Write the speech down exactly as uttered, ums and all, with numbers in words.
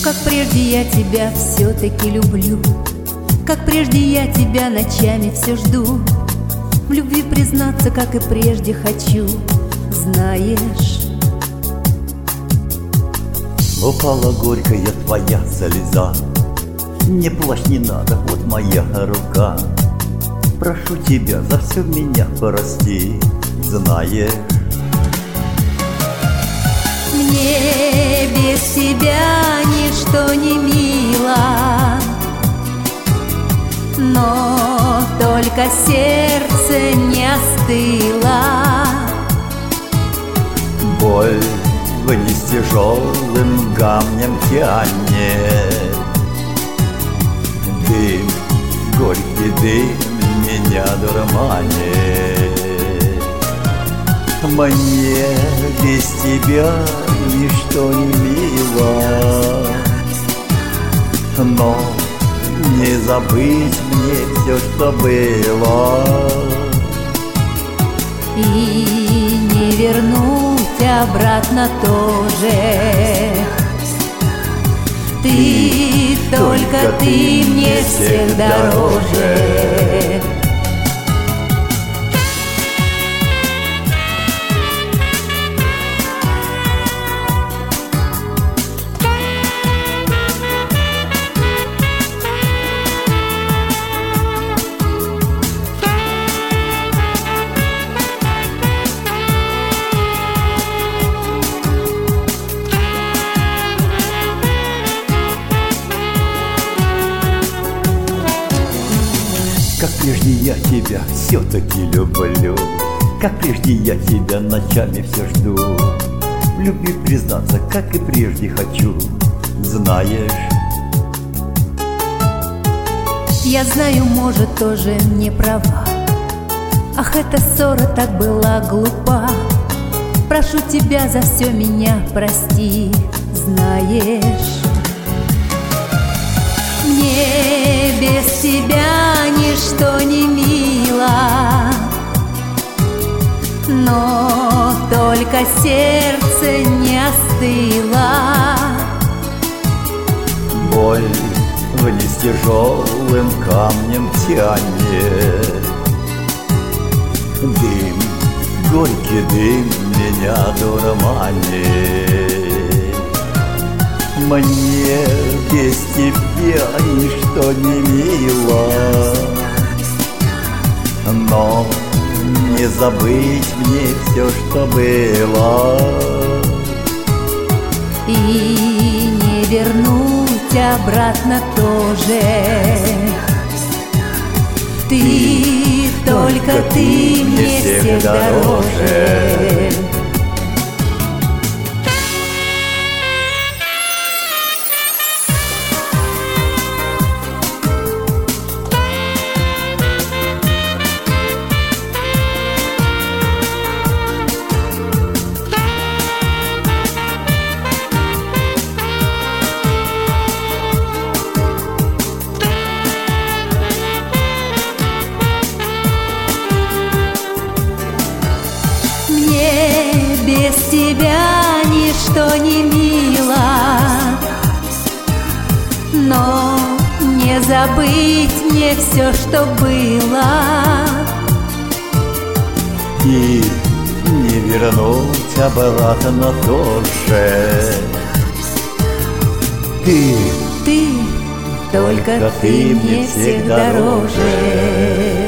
Как прежде я тебя все-таки люблю, как прежде я тебя ночами все жду. В любви признаться, как и прежде, хочу, знаешь. Упала горькая твоя слеза, не плачь, не надо, вот моя рука. Прошу тебя, за все меня прости, знаешь. Мне без тебя ничто не мило, но только сердце не остыло. Боль вниз тяжелым камнем тянет, дым, горький дым меня дурманит. Мне без тебя ничто не мило, но не забыть мне все, что было, и не вернуть обратно тоже. Ты, только ты мне всех дороже. Как прежде я тебя все-таки люблю, как прежде я тебя ночами все жду. В любви признаться, как и прежде хочу, знаешь. Я знаю, может, тоже не права. Ах, эта ссора так была глупа. Прошу тебя, за все меня прости, знаешь. Мне без тебя ничто не мило, но только сердце не остыло. Боль вниз тяжелым камнем тянет, дым, горький дым меня дурманит. Мне без тебя ничто не мило, но не забыть мне все, что было, и не вернуть обратно тоже. Ты, только ты мне всех дороже. Мне без тебя ничто не мило, но не забыть мне все, что было, и не вернуть обратно тоже. Ты, ты, только ты мне всех дороже.